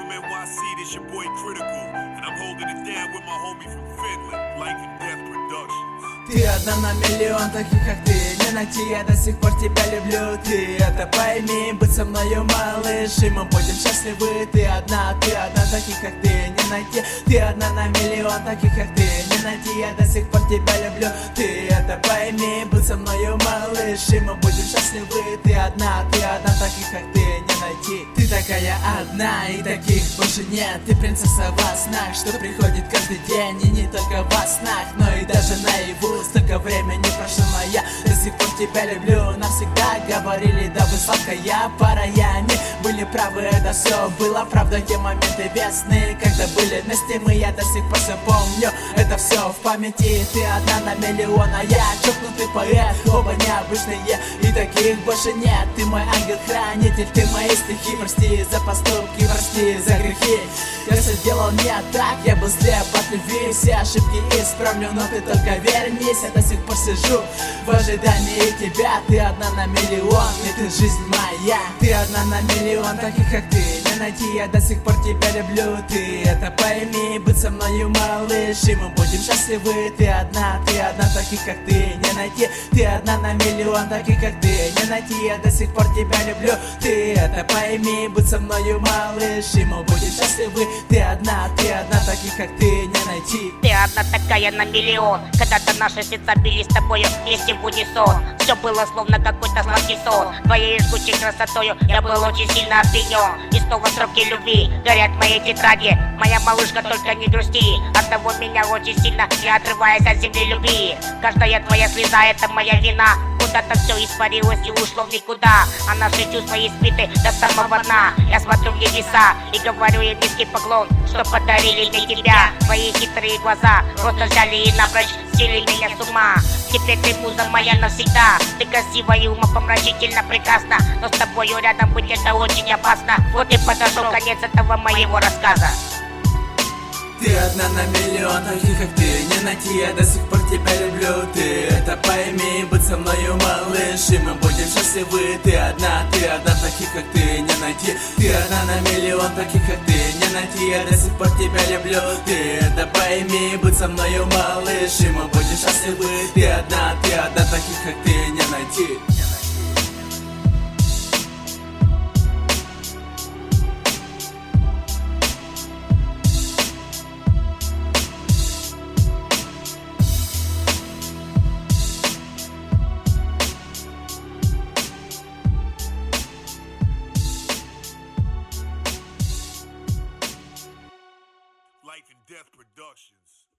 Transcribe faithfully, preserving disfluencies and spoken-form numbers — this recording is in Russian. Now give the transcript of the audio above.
N Y C, this your boy Critical, and I'm holding it down with my homie from Finland, Life and Death Productions. Ты одна на миллион, таких как ты не найти. Я до сих пор тебя люблю, ты это пойми. Быть со мною, малыш, и мы будем счастливы. Ты одна, ты одна, таких как ты не найти. Ты одна на миллион, таких как ты не найти. Я до сих пор тебя люблю, ты это пойми. Быть со мною, малыш, и мы будем счастливы. Ты одна, ты одна, таких как ты не найти. Ты такая одна, и таких больше нет. Ты принцесса во снах, что приходит каждый день. И не только во снах, но и даже наяву. Столько времени прошло, но я до сих пор тебя люблю. Нам всегда говорили, да вы сладкая пара. Я не были правы, это все было правда. Те моменты весны, когда были вместе мы. Я до сих пор все помню, это все в памяти. Ты одна на миллион, а я чокнутый поэт. Оба необычные, и таких больше нет. Ты мой ангел-хранитель, ты мои стихи. Прости за поступки, прости за грехи. Я все делал не так, я был слеп от любви. Все ошибки исправлю, но ты только верь мне. Я до сих пор сижу в ожидании тебя. Ты одна на миллион, и ты жизнь моя. Ты одна на миллион, таких как ты не найти. Я до сих пор тебя люблю, ты это пойми. Быть со мною, малыш, и мы будем счастливы. Ты одна, ты одна, таких как ты не найти. Ты одна на миллион, таких как ты не найти. Я до сих пор тебя люблю, ты это пойми. Быть со мною, малыш, и мы будем счастливы. Ты одна, ты одна, таких как ты не найти. Ты одна такая на миллион. Когда-то наши сердца бились с тобою вместе в унисон. Все было словно какой-то сладкий сон. Твоей жгучей красотою я был очень сильно опьянен. И снова строки любви горят в моей тетради. Моя малышка, только не грусти. Оттого меня очень сильно, не отрываясь от земли любви. Каждая твоя слеза — это моя вина. Куда-то все испарилось и ушло в никуда. А наши чувства испиты до самого дна. Я смотрю в небеса и говорю им низкий поклон, что подарили мне тебя. Твои хитрые глаза просто взяли и напрочь свели меня с ума. Теперь ты муза моя навсегда. Ты красива и умопомрачительно прекрасна, но с тобою рядом быть это очень опасно. Вот и подошел конец этого моего рассказа. Ты одна на миллион, таких как ты не найти. Я до сих пор тебя люблю, ты это пойми. Быть со мною, малыш, и мы будем счастливы. Ты одна, ты одна, таких как ты не найти. Ты одна на миллион, таких как ты не найти. Я до сих пор тебя люблю, ты это пойми. Быть со мною, малыш, и мы будем счастливы. Ты одна, ты одна, таких как ты не найти. Life and Death Productions.